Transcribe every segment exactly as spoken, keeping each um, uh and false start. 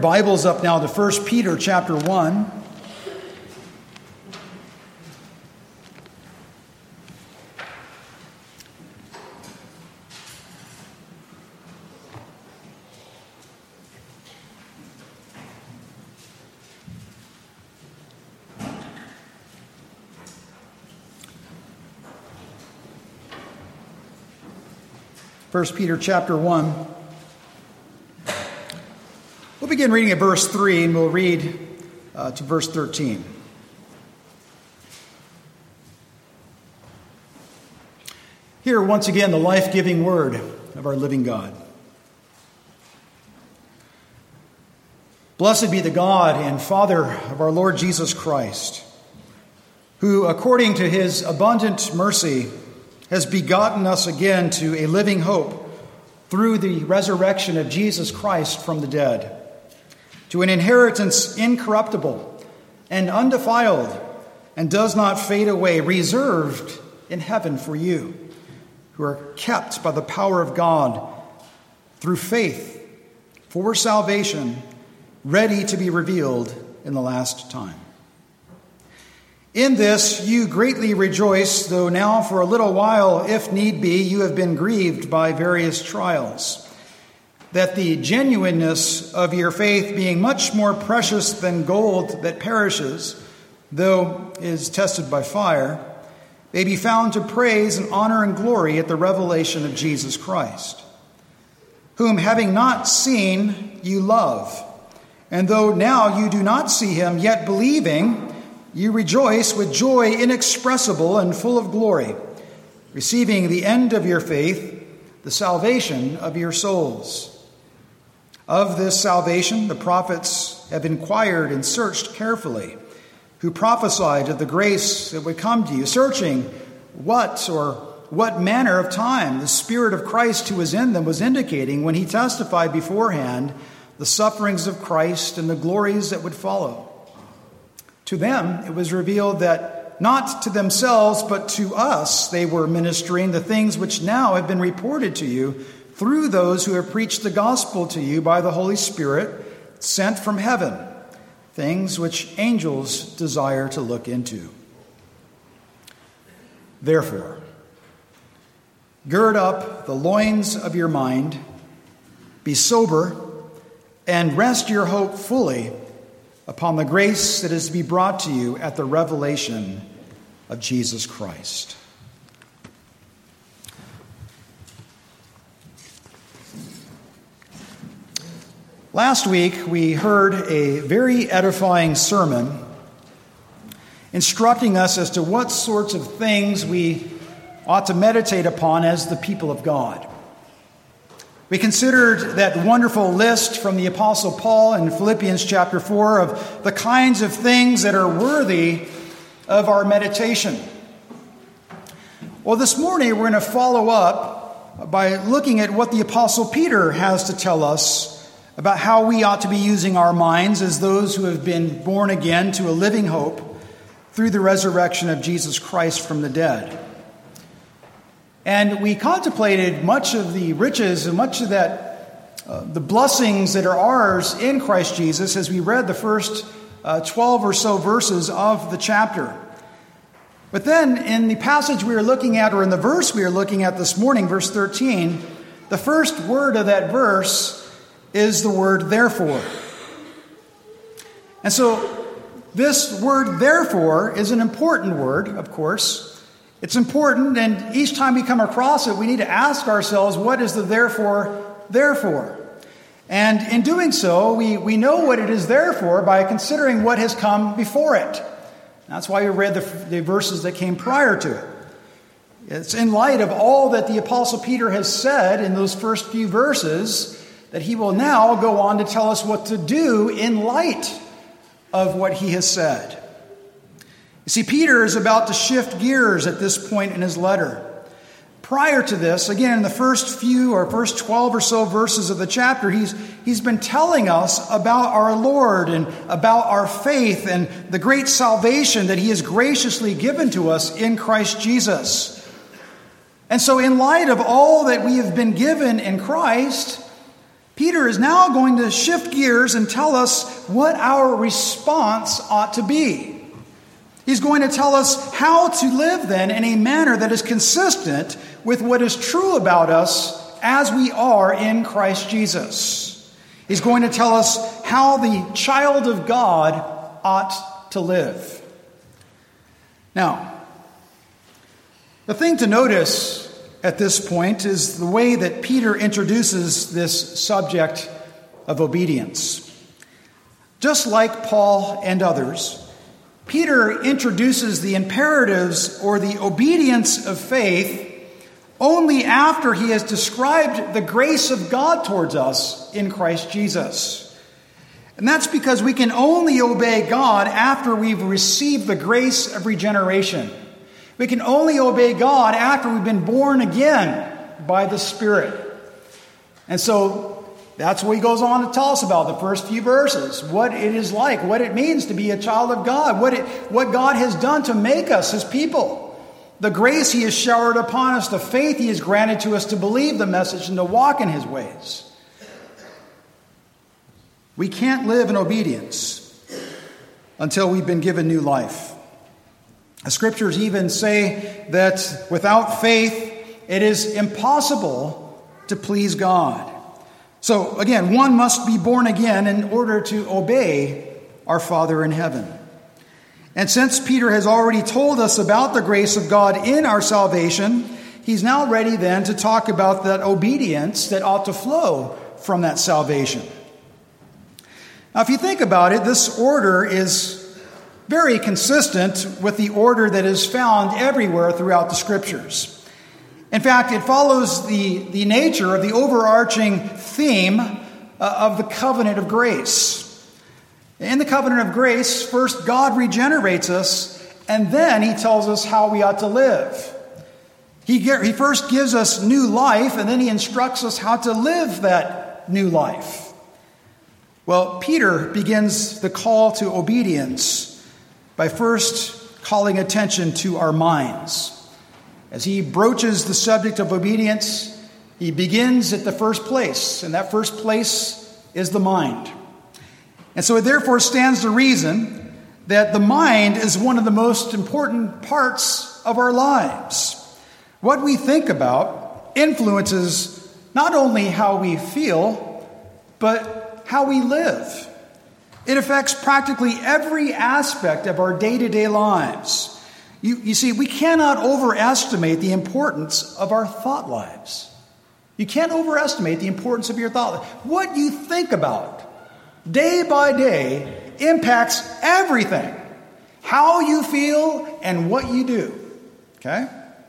Bibles up now to First Peter chapter one. First Peter chapter one. We'll begin reading at verse three, and we'll read uh, to verse thirteen. Hear once again the life-giving word of our living God. Blessed be the God and Father of our Lord Jesus Christ, who, according to his abundant mercy, has begotten us again to a living hope through the resurrection of Jesus Christ from the dead, to an inheritance incorruptible and undefiled and does not fade away, reserved in heaven for you, who are kept by the power of God through faith for salvation, ready to be revealed in the last time. In this you greatly rejoice, though now for a little while, if need be, you have been grieved by various trials, that the genuineness of your faith, being much more precious than gold that perishes, though is tested by fire, may be found to praise and honor and glory at the revelation of Jesus Christ, whom having not seen you love, and though now you do not see him, yet believing, you rejoice with joy inexpressible and full of glory, receiving the end of your faith, the salvation of your souls. Of this salvation the prophets have inquired and searched carefully, who prophesied of the grace that would come to you, searching what or what manner of time the Spirit of Christ who was in them was indicating when he testified beforehand the sufferings of Christ and the glories that would follow. To them it was revealed that not to themselves but to us they were ministering the things which now have been reported to you through those who have preached the gospel to you by the Holy Spirit sent from heaven, things which angels desire to look into. Therefore, gird up the loins of your mind, be sober, and rest your hope fully upon the grace that is to be brought to you at the revelation of Jesus Christ. Last week, we heard a very edifying sermon instructing us as to what sorts of things we ought to meditate upon as the people of God. We considered that wonderful list from the Apostle Paul in Philippians chapter four of the kinds of things that are worthy of our meditation. Well, this morning we're going to follow up by looking at what the Apostle Peter has to tell us about how we ought to be using our minds as those who have been born again to a living hope through the resurrection of Jesus Christ from the dead. And we contemplated much of the riches and much of that, uh, the blessings that are ours in Christ Jesus as we read the first uh, twelve or so verses of the chapter. But then in the passage we are looking at, or in the verse we are looking at this morning, verse thirteen, the first word of that verse is the word therefore. And so this word therefore is an important word, of course. It's important, and each time we come across it, we need to ask ourselves, what is the therefore, therefore? And in doing so, we, we know what it is there for by considering what has come before it. That's why we read the, the verses that came prior to it. It's in light of all that the Apostle Peter has said in those first few verses that he will now go on to tell us what to do in light of what he has said. You see, Peter is about to shift gears at this point in his letter. Prior to this, again, in the first few or first twelve or so verses of the chapter, he's, he's been telling us about our Lord and about our faith and the great salvation that he has graciously given to us in Christ Jesus. And so in light of all that we have been given in Christ, Peter is now going to shift gears and tell us what our response ought to be. He's going to tell us how to live then in a manner that is consistent with what is true about us as we are in Christ Jesus. He's going to tell us how the child of God ought to live. Now, the thing to notice at this point is the way that Peter introduces this subject of obedience. Just like Paul and others, Peter introduces the imperatives or the obedience of faith only after he has described the grace of God towards us in Christ Jesus. And that's because we can only obey God after we've received the grace of regeneration. We can only obey God after we've been born again by the Spirit. And so that's what he goes on to tell us about the first few verses. What it is like, what it means to be a child of God, what it, what God has done to make us his people. The grace he has showered upon us, the faith he has granted to us to believe the message and to walk in his ways. We can't live in obedience until we've been given new life. The scriptures even say that without faith, it is impossible to please God. So again, one must be born again in order to obey our Father in heaven. And since Peter has already told us about the grace of God in our salvation, he's now ready then to talk about that obedience that ought to flow from that salvation. Now, if you think about it, this order is very consistent with the order that is found everywhere throughout the Scriptures. In fact, it follows the, the nature of the overarching theme uh, of the covenant of grace. In the covenant of grace, first God regenerates us, and then he tells us how we ought to live. He, get, he first gives us new life, and then he instructs us how to live that new life. Well, Peter begins the call to obedience by first calling attention to our minds. As he broaches the subject of obedience, he begins at the first place, and that first place is the mind. And so it therefore stands to reason that the mind is one of the most important parts of our lives. What we think about influences not only how we feel, but how we live. It affects practically every aspect of our day-to-day lives. You, you see, we cannot overestimate the importance of our thought lives. You can't overestimate the importance of your thought life. What you think about day by day impacts everything. How you feel and what you do. Okay?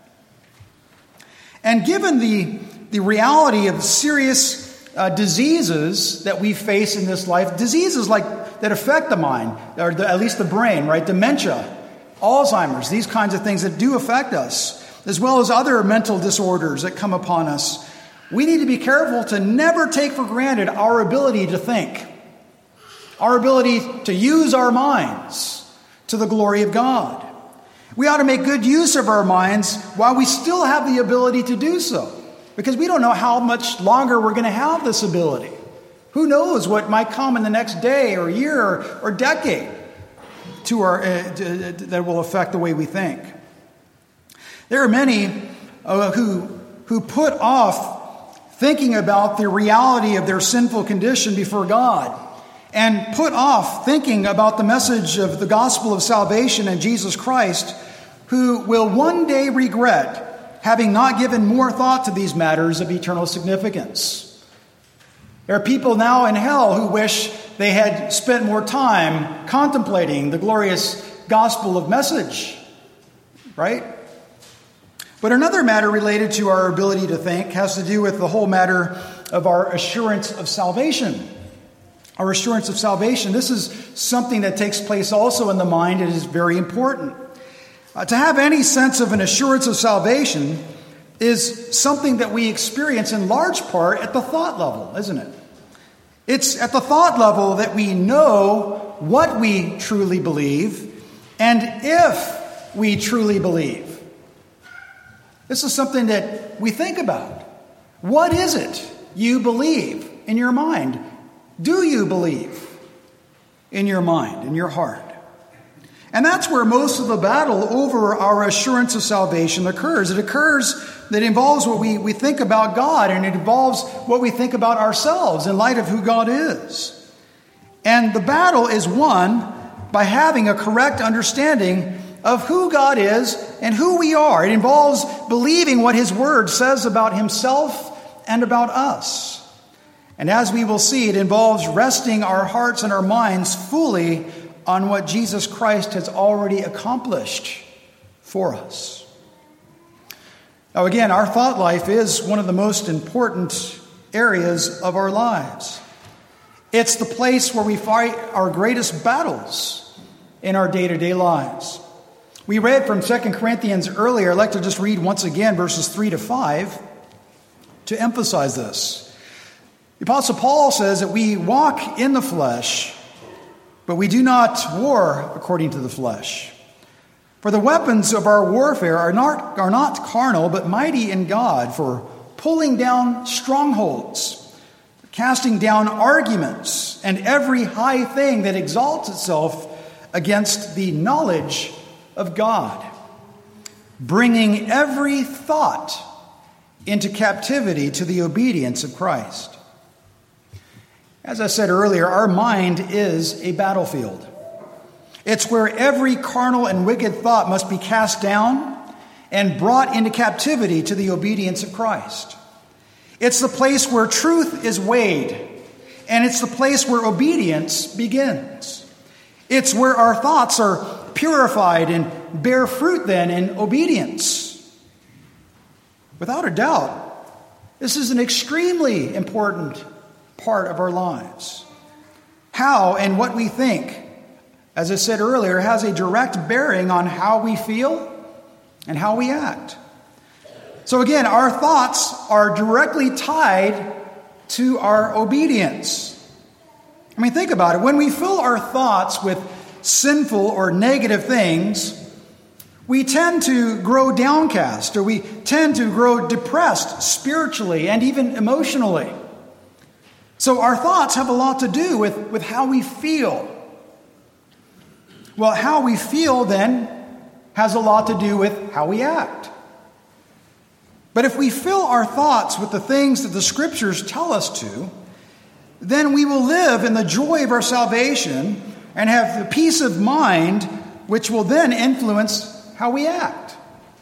And given the, the reality of serious Uh, diseases that we face in this life, diseases like that affect the mind, or the, at least the brain, right? Dementia, Alzheimer's, these kinds of things that do affect us, as well as other mental disorders that come upon us. We need to be careful to never take for granted our ability to think, our ability to use our minds to the glory of God. We ought to make good use of our minds while we still have the ability to do so. Because we don't know how much longer we're going to have this ability. Who knows what might come in the next day or year or, or decade to our, uh, to, uh, that will affect the way we think. There are many uh, who, who put off thinking about the reality of their sinful condition before God and put off thinking about the message of the gospel of salvation in Jesus Christ, who will one day regret having not given more thought to these matters of eternal significance. There are people now in hell who wish they had spent more time contemplating the glorious gospel of message, right? But another matter related to our ability to think has to do with the whole matter of our assurance of salvation. Our assurance of salvation. This is something that takes place also in the mind. It is very important. Uh, to have any sense of an assurance of salvation is something that we experience in large part at the thought level, isn't it? It's at the thought level that we know what we truly believe and if we truly believe. This is something that we think about. What is it you believe? in your mind? Do you believe in your mind, in your heart? And that's where most of the battle over our assurance of salvation occurs. It occurs that involves what we, we think about God, and it involves what we think about ourselves in light of who God is. And the battle is won by having a correct understanding of who God is and who we are. It involves believing what His Word says about Himself and about us. And as we will see, it involves resting our hearts and our minds fully on what Jesus Christ has already accomplished for us. Now again, our thought life is one of the most important areas of our lives. It's the place where we fight our greatest battles in our day-to-day lives. We read from Second Corinthians earlier. I'd like to just read once again verses three to five to emphasize this. The Apostle Paul says that we walk in the flesh, but we do not war according to the flesh. For the weapons of our warfare are not, are not carnal, but mighty in God for pulling down strongholds, casting down arguments, and every high thing that exalts itself against the knowledge of God, bringing every thought into captivity to the obedience of Christ. As I said earlier, our mind is a battlefield. It's where every carnal and wicked thought must be cast down and brought into captivity to the obedience of Christ. It's the place where truth is weighed, and it's the place where obedience begins. It's where our thoughts are purified and bear fruit then in obedience. Without a doubt, this is an extremely important part of our lives. How and what we think, as I said earlier, has a direct bearing on how we feel and how we act. So again, our thoughts are directly tied to our obedience. I mean, think about it. When we fill our thoughts with sinful or negative things, we tend to grow downcast, or we tend to grow depressed spiritually and even emotionally. So our thoughts have a lot to do with, with how we feel. Well, how we feel then has a lot to do with how we act. But if we fill our thoughts with the things that the Scriptures tell us to, then we will live in the joy of our salvation and have the peace of mind, which will then influence how we act.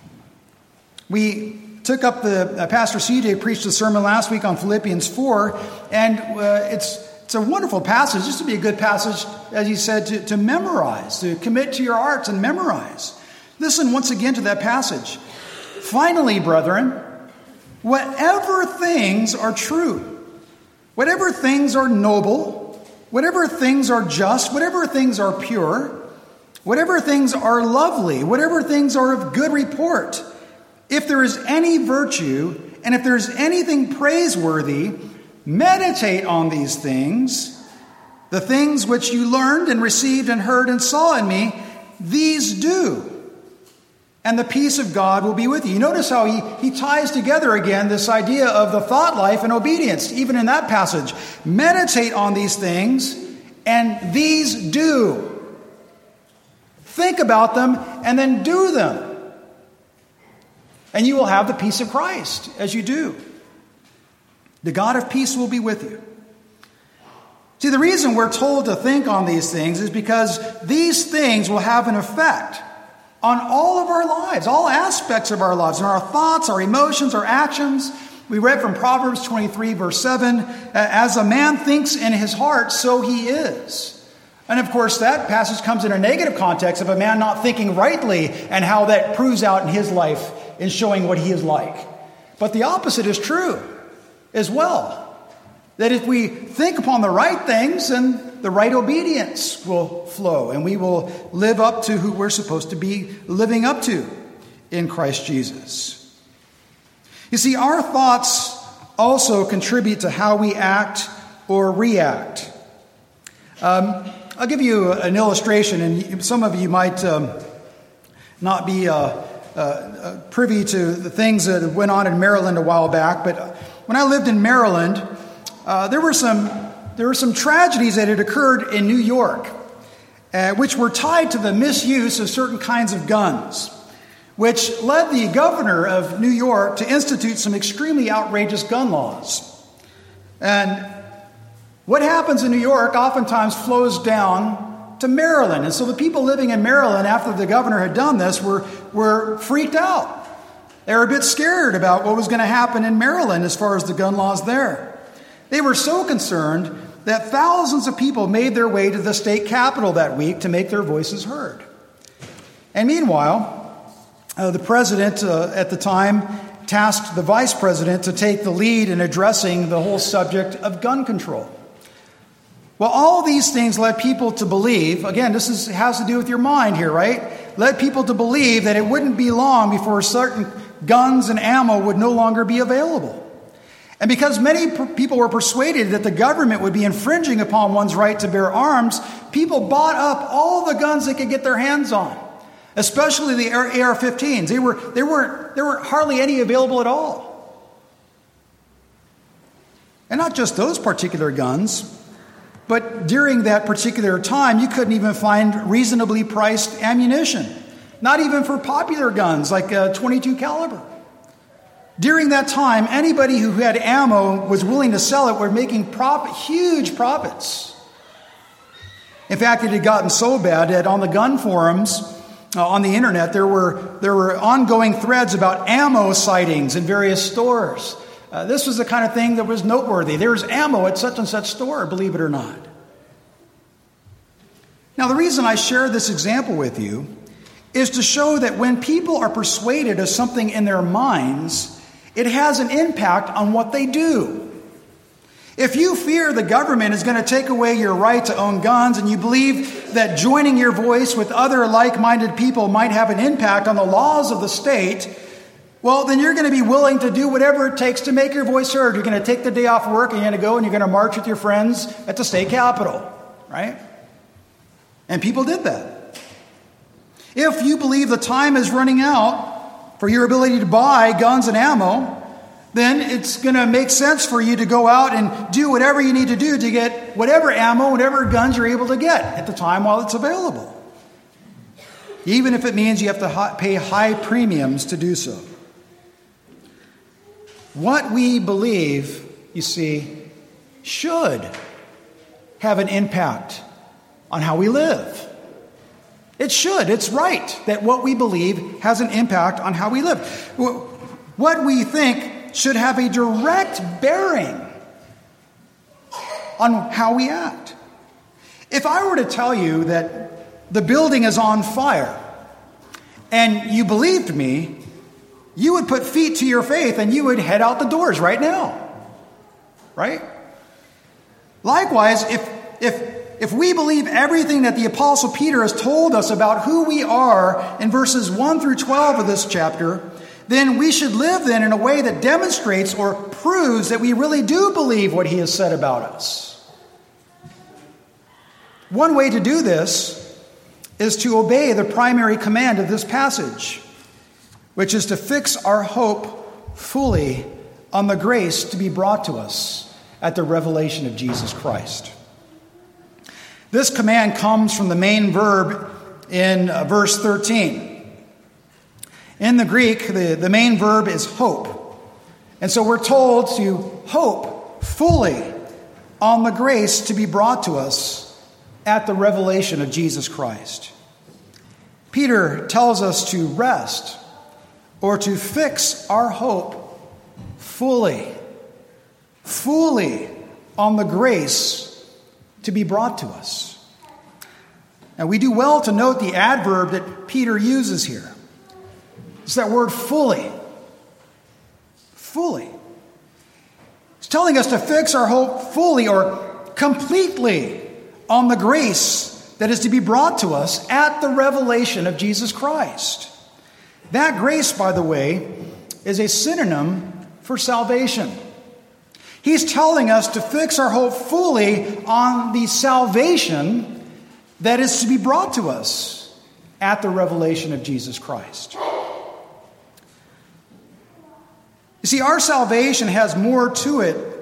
We took up the, uh, Pastor C J preached a sermon last week on Philippians four, and uh, it's it's a wonderful passage. This would be a good passage, as he said, to, to memorize, to commit to your hearts and memorize. Listen once again to that passage. Finally, brethren, whatever things are true, whatever things are noble, whatever things are just, whatever things are pure, whatever things are lovely, whatever things are of good report, if there is any virtue, and if there is anything praiseworthy, meditate on these things. The things which you learned and received and heard and saw in me, these do. And the peace of God will be with you. You notice how he, he ties together again this idea of the thought life and obedience, even in that passage. Meditate on these things, and these do. Think about them, and then do them. And you will have the peace of Christ as you do. The God of peace will be with you. See, the reason we're told to think on these things is because these things will have an effect on all of our lives, all aspects of our lives, and our thoughts, our emotions, our actions. We read from Proverbs twenty-three, verse seven, as a man thinks in his heart, so he is. And of course, that passage comes in a negative context of a man not thinking rightly and how that proves out in his life in showing what he is like. But the opposite is true as well. That if we think upon the right things, then the right obedience will flow, and we will live up to who we're supposed to be living up to in Christ Jesus. You see, our thoughts also contribute to how we act or react. Um, I'll give you an illustration, and some of you might um, not be uh, uh, privy to the things that went on in Maryland a while back, but when I lived in Maryland, uh, there were some there were some tragedies that had occurred in New York, uh, which were tied to the misuse of certain kinds of guns, which led the governor of New York to institute some extremely outrageous gun laws. And what happens in New York oftentimes flows down to Maryland. And so the people living in Maryland after the governor had done this were, were freaked out. They were a bit scared about what was going to happen in Maryland as far as the gun laws there. They were so concerned that thousands of people made their way to the state capitol that week to make their voices heard. And meanwhile, uh, the president uh, at the time tasked the vice president to take the lead in addressing the whole subject of gun control. Well, all these things led people to believe, again, this is, has to do with your mind here, right? Led people to believe that it wouldn't be long before certain guns and ammo would no longer be available. And because many per- people were persuaded that the government would be infringing upon one's right to bear arms, people bought up all the guns they could get their hands on, especially the A R fifteens. They were, they weren't, there weren't hardly any available at all. And not just those particular guns, but during that particular time, you couldn't even find reasonably priced ammunition, not even for popular guns like a twenty-two caliber. During that time, anybody who had ammo was willing to sell it were making profit, huge profits. In fact, it had gotten so bad that on the gun forums uh, on the internet, there were there were ongoing threads about ammo sightings in various stores. Uh, this was the kind of thing that was noteworthy. There's ammo at such and such store, believe it or not. Now, the reason I share this example with you is to show that when people are persuaded of something in their minds, it has an impact on what they do. If you fear the government is going to take away your right to own guns, and you believe that joining your voice with other like-minded people might have an impact on the laws of the state, well, then you're going to be willing to do whatever it takes to make your voice heard. You're going to take the day off work and you're going to go and you're going to march with your friends at the state capitol, right? And people did that. If you believe the time is running out for your ability to buy guns and ammo, then it's going to make sense for you to go out and do whatever you need to do to get whatever ammo, whatever guns you're able to get at the time while it's available. Even if it means you have to pay high premiums to do so. What we believe, you see, should have an impact on how we live. It should. It's right that what we believe has an impact on how we live. What we think should have a direct bearing on how we act. If I were to tell you that the building is on fire and you believed me, you would put feet to your faith and you would head out the doors right now. Right? Likewise, if if if we believe everything that the Apostle Peter has told us about who we are in verses one through twelve of this chapter, then we should live then in a way that demonstrates or proves that we really do believe what he has said about us. One way to do this is to obey the primary command of this passage, which is to fix our hope fully on the grace to be brought to us at the revelation of Jesus Christ. This command comes from the main verb in verse thirteen. In the Greek, the, the main verb is hope. And so we're told to hope fully on the grace to be brought to us at the revelation of Jesus Christ. Peter tells us to rest or to fix our hope fully, fully on the grace to be brought to us. Now, we do well to note the adverb that Peter uses here. It's that word fully. Fully. It's telling us to fix our hope fully or completely on the grace that is to be brought to us at the revelation of Jesus Christ. That grace, by the way, is a synonym for salvation. He's telling us to fix our hope fully on the salvation that is to be brought to us at the revelation of Jesus Christ. You see, our salvation has more to it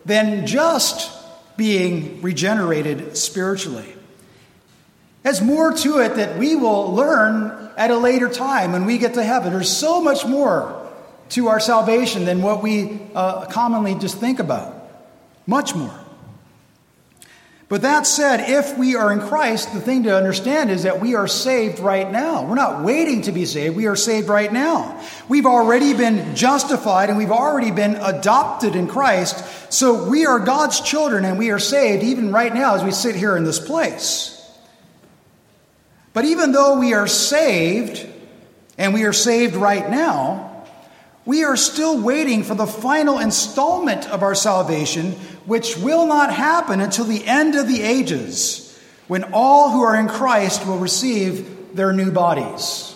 than just being regenerated spiritually. There's more to it that we will learn at a later time when we get to heaven. There's so much more to our salvation than what we uh, commonly just think about. Much more. But that said, if we are in Christ, the thing to understand is that we are saved right now. We're not waiting to be saved. We are saved right now. We've already been justified and we've already been adopted in Christ. So we are God's children and we are saved even right now as we sit here in this place. But even though we are saved, and we are saved right now, we are still waiting for the final installment of our salvation, which will not happen until the end of the ages, when all who are in Christ will receive their new bodies.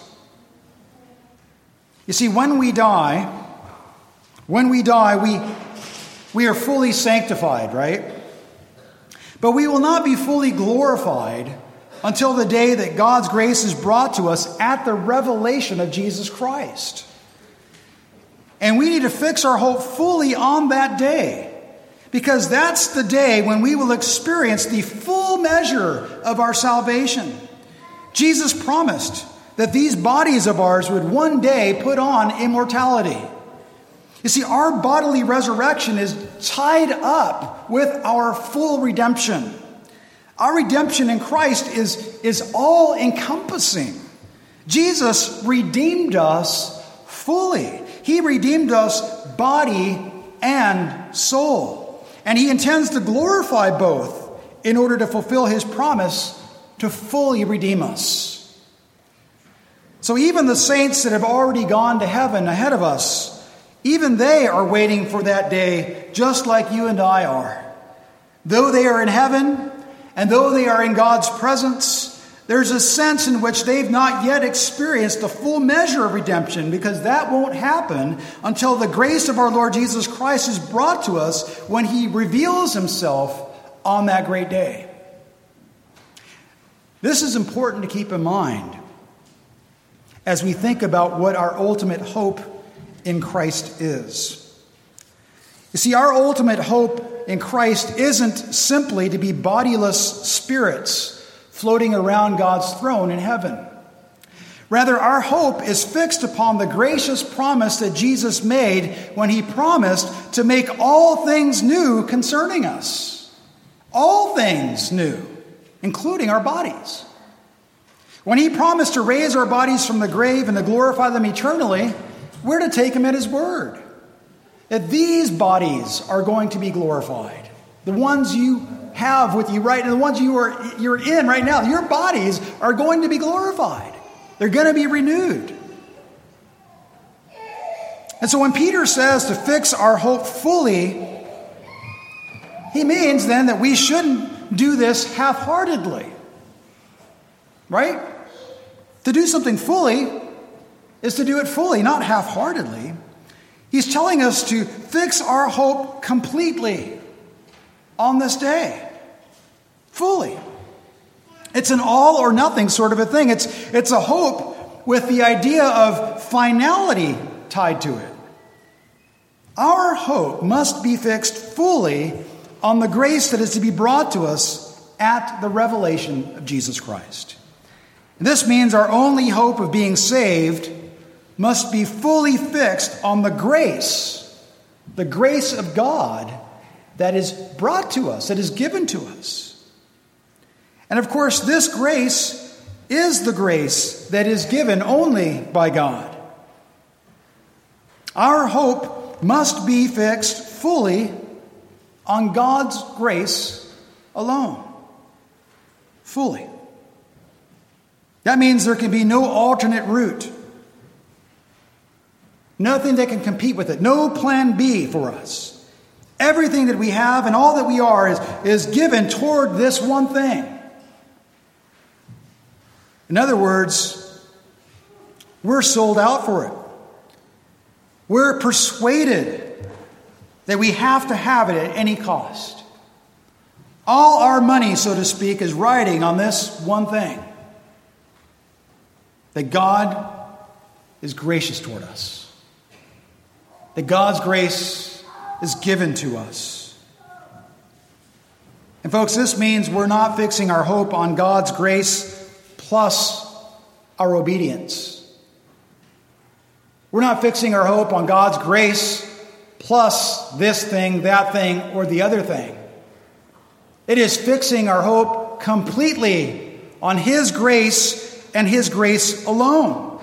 You see, when we die, when we die, we, we are fully sanctified, right? But we will not be fully glorified until the day that God's grace is brought to us at the revelation of Jesus Christ. And we need to fix our hope fully on that day, because that's the day when we will experience the full measure of our salvation. Jesus promised that these bodies of ours would one day put on immortality. You see, our bodily resurrection is tied up with our full redemption. Our redemption in Christ is, is all-encompassing. Jesus redeemed us fully. He redeemed us body and soul. And he intends to glorify both in order to fulfill his promise to fully redeem us. So even the saints that have already gone to heaven ahead of us, even they are waiting for that day just like you and I are. Though they are in heaven, and though they are in God's presence, there's a sense in which they've not yet experienced the full measure of redemption, because that won't happen until the grace of our Lord Jesus Christ is brought to us when he reveals himself on that great day. This is important to keep in mind as we think about what our ultimate hope in Christ is. You see, our ultimate hope in Christ isn't simply to be bodiless spirits floating around God's throne in heaven. Rather, our hope is fixed upon the gracious promise that Jesus made when he promised to make all things new concerning us. All things new, including our bodies. When he promised to raise our bodies from the grave and to glorify them eternally, we're to take him at his word. That these bodies are going to be glorified. The ones you have with you right now, the ones you are you're in right now, your bodies are going to be glorified. They're going to be renewed. And so when Peter says to fix our hope fully, he means then that we shouldn't do this half-heartedly. Right? To do something fully is to do it fully, not half-heartedly. He's telling us to fix our hope completely on this day. Fully. It's an all or nothing sort of a thing. It's, it's a hope with the idea of finality tied to it. Our hope must be fixed fully on the grace that is to be brought to us at the revelation of Jesus Christ. This means our only hope of being saved must be fully fixed on the grace, the grace of God that is brought to us, that is given to us. And of course, this grace is the grace that is given only by God. Our hope must be fixed fully on God's grace alone. Fully. That means there can be no alternate route. Nothing that can compete with it. No plan B for us. Everything that we have and all that we are is, is given toward this one thing. In other words, we're sold out for it. We're persuaded that we have to have it at any cost. All our money, so to speak, is riding on this one thing. That God is gracious toward us. That God's grace is given to us. And folks, this means we're not fixing our hope on God's grace plus our obedience. We're not fixing our hope on God's grace plus this thing, that thing, or the other thing. It is fixing our hope completely on His grace and His grace alone.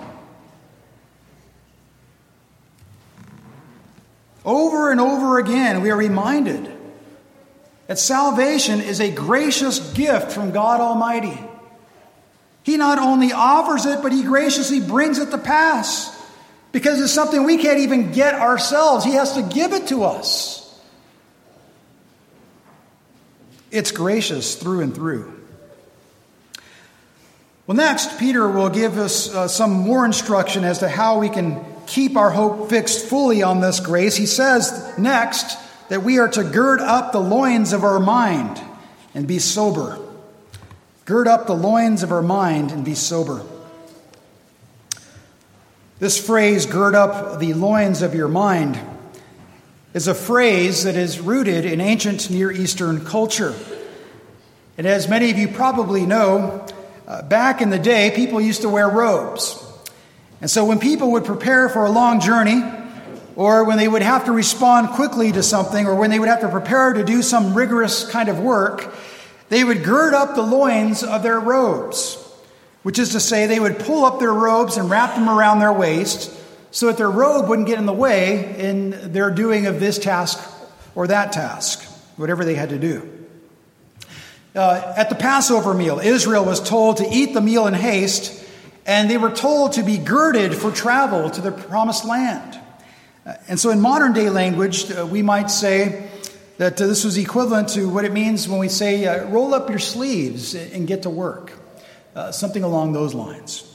Over and over again, we are reminded that salvation is a gracious gift from God Almighty. He not only offers it, but He graciously brings it to pass. Because it's something we can't even get ourselves. He has to give it to us. It's gracious through and through. Well, next, Peter will give us uh, some more instruction as to how we can keep our hope fixed fully on this grace. He says next that we are to gird up the loins of our mind and be sober. Gird up the loins of our mind and be sober. This phrase, gird up the loins of your mind, is a phrase that is rooted in ancient Near Eastern culture. And as many of you probably know, uh, back in the day, people used to wear robes. And so when people would prepare for a long journey, or when they would have to respond quickly to something, or when they would have to prepare to do some rigorous kind of work, they would gird up the loins of their robes. Which is to say, they would pull up their robes and wrap them around their waist so that their robe wouldn't get in the way in their doing of this task or that task, whatever they had to do. Uh, at the Passover meal, Israel was told to eat the meal in haste, and they were told to be girded for travel to the promised land. Uh, and so in modern day language, uh, we might say that uh, this was equivalent to what it means when we say, uh, roll up your sleeves and get to work. Uh, something along those lines.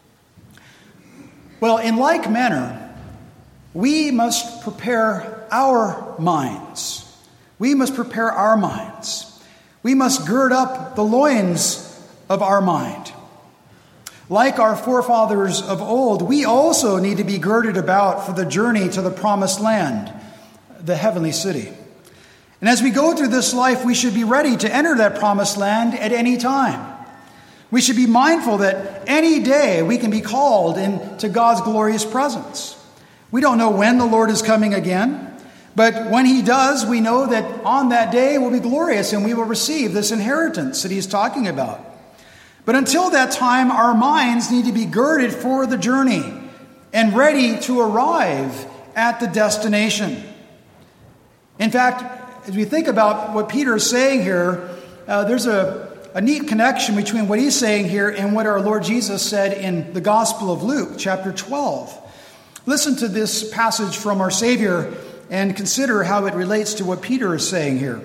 Well, in like manner, we must prepare our minds. We must prepare our minds. We must gird up the loins of our mind. Like our forefathers of old, we also need to be girded about for the journey to the promised land, the heavenly city. And as we go through this life, we should be ready to enter that promised land at any time. We should be mindful that any day we can be called into God's glorious presence. We don't know when the Lord is coming again, but when He does, we know that on that day will be glorious and we will receive this inheritance that He's talking about. But until that time, our minds need to be girded for the journey and ready to arrive at the destination. In fact, as we think about what Peter is saying here, uh, there's a A neat connection between what he's saying here and what our Lord Jesus said in the Gospel of Luke, chapter twelve. Listen to this passage from our Savior and consider how it relates to what Peter is saying here.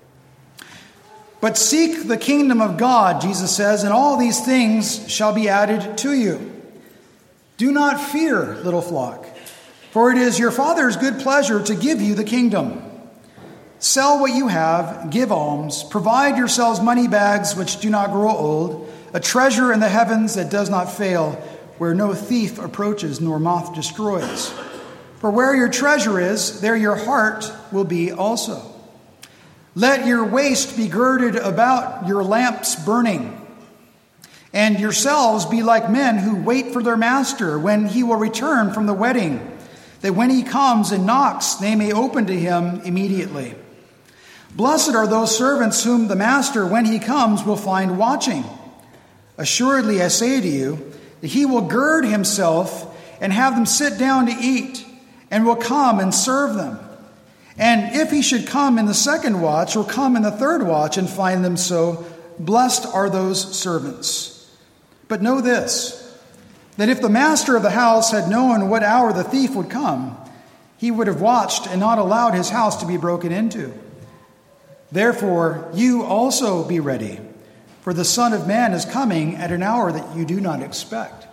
But seek the kingdom of God, Jesus says, and all these things shall be added to you. Do not fear, little flock, for it is your Father's good pleasure to give you the kingdom. Sell what you have, give alms, provide yourselves money bags which do not grow old, a treasure in the heavens that does not fail, where no thief approaches nor moth destroys. For where your treasure is, there your heart will be also. Let your waist be girded about, your lamps burning, and yourselves be like men who wait for their master when he will return from the wedding, that when he comes and knocks, they may open to him immediately. Blessed are those servants whom the master, when he comes, will find watching. Assuredly, I say to you, that he will gird himself and have them sit down to eat, and will come and serve them. And if he should come in the second watch, or come in the third watch, and find them so, blessed are those servants. But know this, that if the master of the house had known what hour the thief would come, he would have watched and not allowed his house to be broken into. Therefore, you also be ready, for the Son of Man is coming at an hour that you do not expect.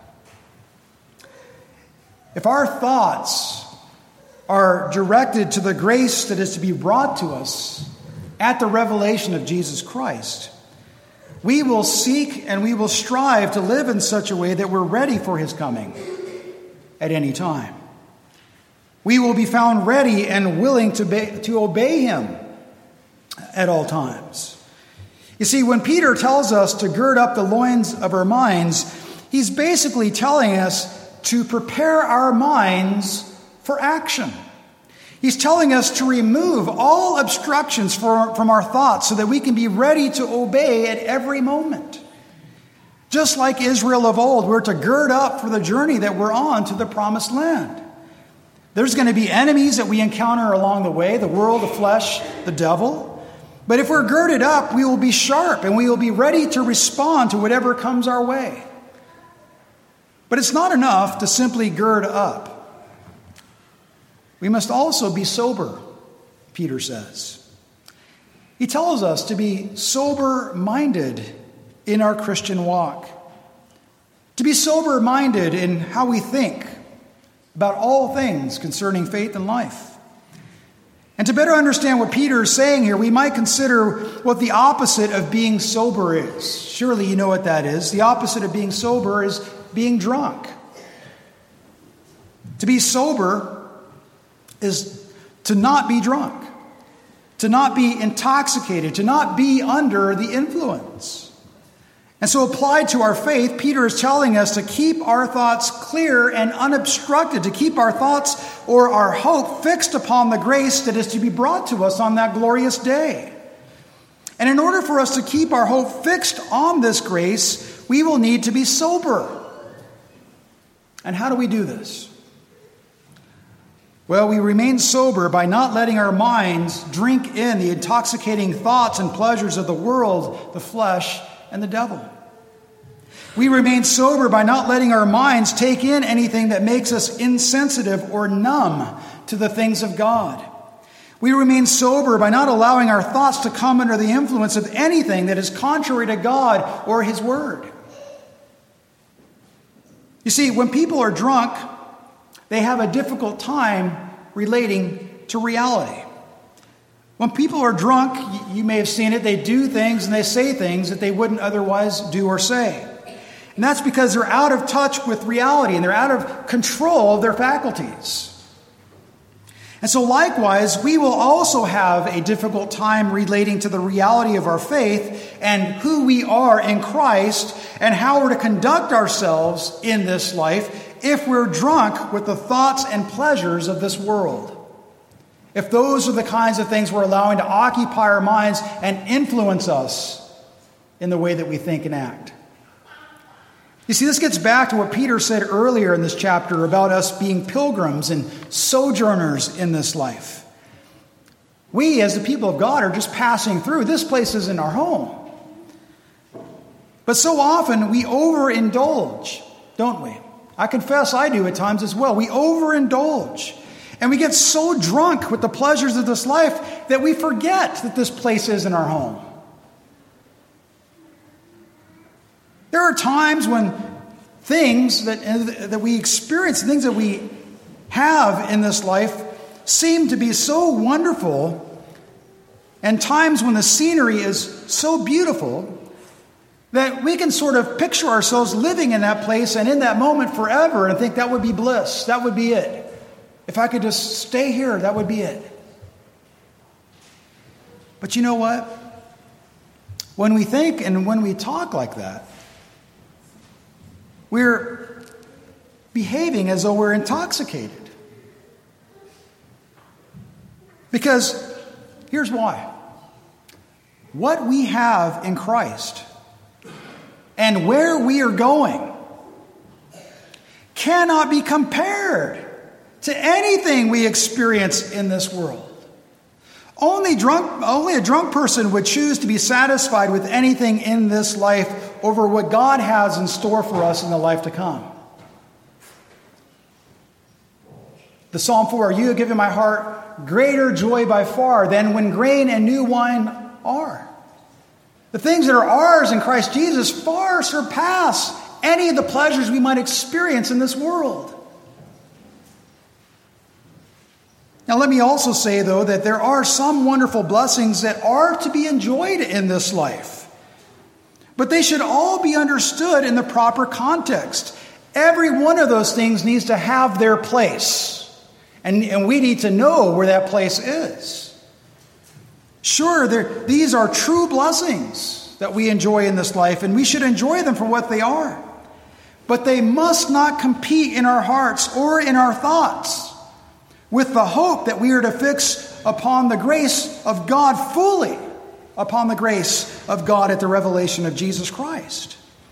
If our thoughts are directed to the grace that is to be brought to us at the revelation of Jesus Christ, we will seek and we will strive to live in such a way that we're ready for his coming at any time. We will be found ready and willing to, be, to obey him at all times. You see, when Peter tells us to gird up the loins of our minds, he's basically telling us to prepare our minds for action. He's telling us to remove all obstructions for, from our thoughts so that we can be ready to obey at every moment. Just like Israel of old, we're to gird up for the journey that we're on to the promised land. There's going to be enemies that we encounter along the way, the world, the flesh, the devil. But if we're girded up, we will be sharp and we will be ready to respond to whatever comes our way. But it's not enough to simply gird up. We must also be sober, Peter says. He tells us to be sober-minded in our Christian walk. To be sober-minded in how we think about all things concerning faith and life. And to better understand what Peter is saying here, we might consider what the opposite of being sober is. Surely you know what that is. The opposite of being sober is being drunk. To be sober is to not be drunk, to not be intoxicated, to not be under the influence. And so applied to our faith, Peter is telling us to keep our thoughts clear and unobstructed, to keep our thoughts or our hope fixed upon the grace that is to be brought to us on that glorious day. And in order for us to keep our hope fixed on this grace, we will need to be sober. And how do we do this? Well, we remain sober by not letting our minds drink in the intoxicating thoughts and pleasures of the world, the flesh, and the devil. We remain sober by not letting our minds take in anything that makes us insensitive or numb to the things of God. We remain sober by not allowing our thoughts to come under the influence of anything that is contrary to God or His Word. You see, when people are drunk, they have a difficult time relating to reality. When people are drunk, you may have seen it, they do things and they say things that they wouldn't otherwise do or say. And that's because they're out of touch with reality and they're out of control of their faculties. And so likewise, we will also have a difficult time relating to the reality of our faith and who we are in Christ and how we're to conduct ourselves in this life if we're drunk with the thoughts and pleasures of this world. If those are the kinds of things we're allowing to occupy our minds and influence us in the way that we think and act. You see, this gets back to what Peter said earlier in this chapter about us being pilgrims and sojourners in this life. We, as the people of God, are just passing through. This place isn't our home. But so often we overindulge, don't we? I confess I do at times as well. We overindulge. And we get so drunk with the pleasures of this life that we forget that this place isn't our home. There are times when things that, that we experience, things that we have in this life, seem to be so wonderful, and times when the scenery is so beautiful that we can sort of picture ourselves living in that place and in that moment forever and think that would be bliss, that would be it. If I could just stay here, that would be it. But you know what? When we think and when we talk like that, we're behaving as though we're intoxicated. Because here's why. What we have in Christ and where we are going cannot be compared to anything we experience in this world. Only drunk, only a drunk person would choose to be satisfied with anything in this life over what God has in store for us in the life to come. The Psalm four, you have given my heart greater joy by far than when grain and new wine are. The things that are ours in Christ Jesus far surpass any of the pleasures we might experience in this world. Now, let me also say, though, that there are some wonderful blessings that are to be enjoyed in this life. But they should all be understood in the proper context. Every one of those things needs to have their place. And, and we need to know where that place is. Sure, these are true blessings. that we enjoy in this life, and we should enjoy them for what they are. But they must not compete in our hearts or in our thoughts with the hope that we are to fix upon the grace of God fully, upon the grace of God at the revelation of Jesus Christ.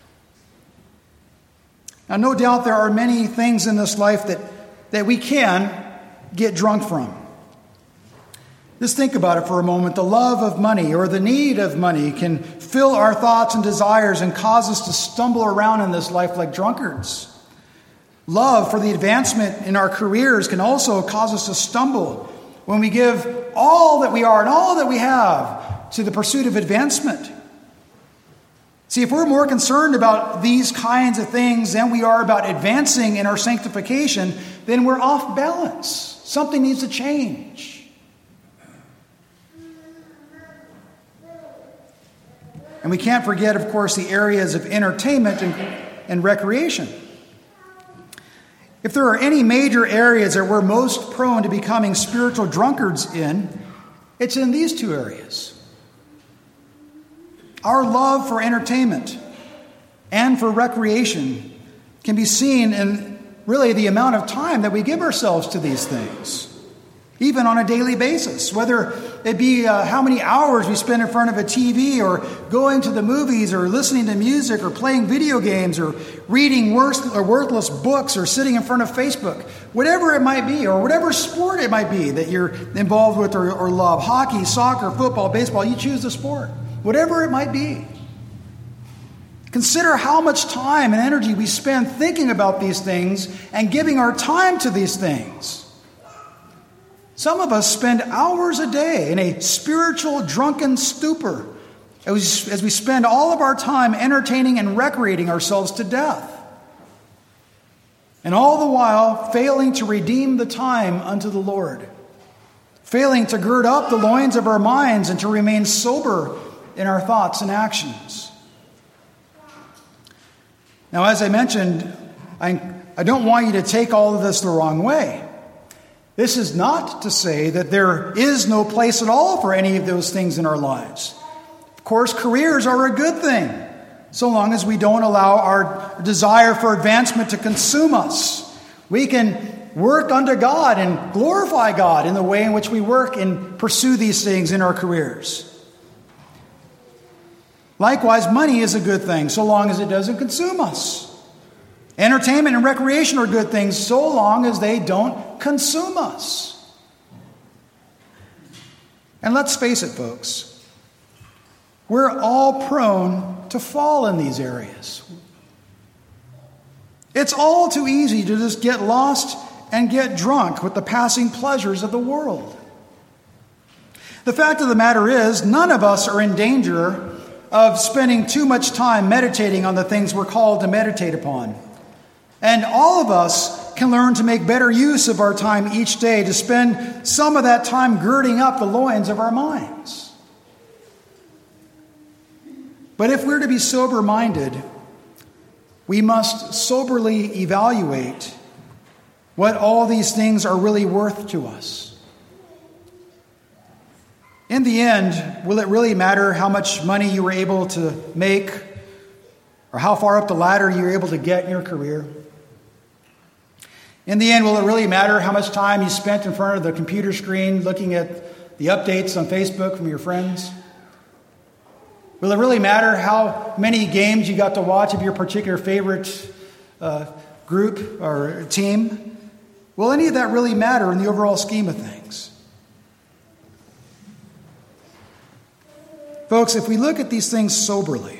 Now, no doubt there are many things in this life that, that we can get drunk from. Just think about it for a moment. The love of money or the need of money can fill our thoughts and desires and cause us to stumble around in this life like drunkards. Love for the advancement in our careers can also cause us to stumble when we give all that we are and all that we have to the pursuit of advancement. See, if we're more concerned about these kinds of things than we are about advancing in our sanctification, then we're off balance. Something needs to change. And we can't forget, of course, the areas of entertainment and, and recreation. If there are any major areas that we're most prone to becoming spiritual drunkards in, it's in these two areas. Our love for entertainment and for recreation can be seen in really the amount of time that we give ourselves to these things, even on a daily basis, whether it be uh, how many hours we spend in front of a T V or going to the movies or listening to music or playing video games or reading worth, or worthless books or sitting in front of Facebook, whatever it might be, or whatever sport it might be that you're involved with or, or love, hockey, soccer, football, baseball, you choose the sport, whatever it might be. Consider how much time and energy we spend thinking about these things and giving our time to these things. Some of us spend hours a day in a spiritual drunken stupor as we, as we spend all of our time entertaining and recreating ourselves to death. And all the while failing to redeem the time unto the Lord, failing to gird up the loins of our minds and to remain sober in our thoughts and actions. Now, as I mentioned, I, I don't want you to take all of this the wrong way. This is not to say that there is no place at all for any of those things in our lives. Of course, careers are a good thing, so long as we don't allow our desire for advancement to consume us. We can work unto God and glorify God in the way in which we work and pursue these things in our careers. Likewise, money is a good thing, so long as it doesn't consume us. Entertainment and recreation are good things so long as they don't consume us. And let's face it, folks, we're all prone to fall in these areas. It's all too easy to just get lost and get drunk with the passing pleasures of the world. The fact of the matter is, none of us are in danger of spending too much time meditating on the things we're called to meditate upon. And all of us can learn to make better use of our time each day, to spend some of that time girding up the loins of our minds. But if we're to be sober-minded, we must soberly evaluate what all these things are really worth to us. In the end, will it really matter how much money you were able to make or how far up the ladder you were able to get in your career? In the end, will it really matter how much time you spent in front of the computer screen looking at the updates on Facebook from your friends? Will it really matter how many games you got to watch of your particular favorite uh, group or team? Will any of that really matter in the overall scheme of things? Folks, if we look at these things soberly,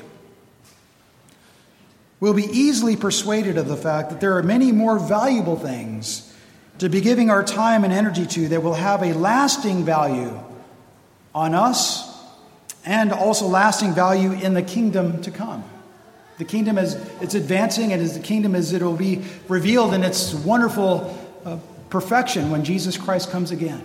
we'll be easily persuaded of the fact that there are many more valuable things to be giving our time and energy to that will have a lasting value on us and also lasting value in the kingdom to come. The kingdom as it's advancing and as the kingdom as it will be revealed in its wonderful uh, perfection when Jesus Christ comes again.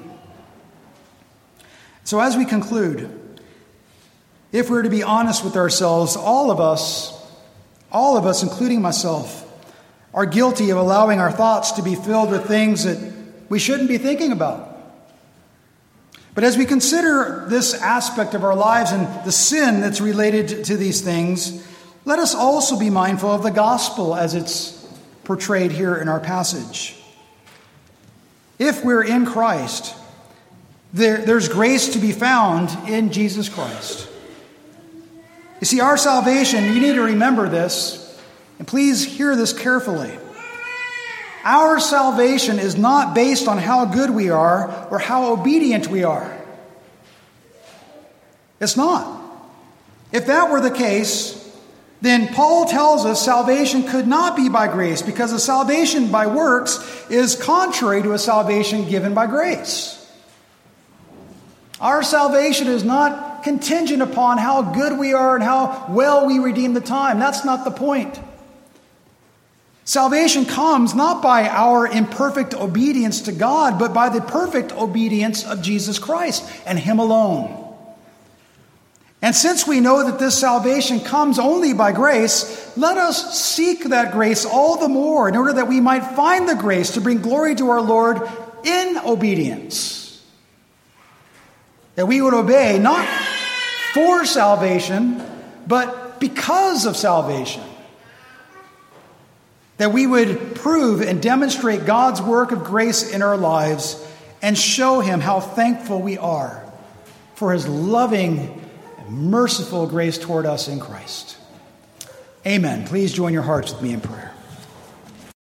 So as we conclude, if we're to be honest with ourselves, all of us All of us, including myself, are guilty of allowing our thoughts to be filled with things that we shouldn't be thinking about. But as we consider this aspect of our lives and the sin that's related to these things, let us also be mindful of the gospel as it's portrayed here in our passage. If we're in Christ, there, there's grace to be found in Jesus Christ. You see, our salvation, you need to remember this, and please hear this carefully. Our salvation is not based on how good we are or how obedient we are. It's not. If that were the case, then Paul tells us salvation could not be by grace, because a salvation by works is contrary to a salvation given by grace. Our salvation is not contingent upon how good we are and how well we redeem the time. That's not the point. Salvation comes not by our imperfect obedience to God, but by the perfect obedience of Jesus Christ and Him alone. And since we know that this salvation comes only by grace, let us seek that grace all the more in order that we might find the grace to bring glory to our Lord in obedience. That we would obey not for salvation, but because of salvation. That we would prove and demonstrate God's work of grace in our lives and show Him how thankful we are for His loving merciful grace toward us in Christ. Amen. Please join your hearts with me in prayer.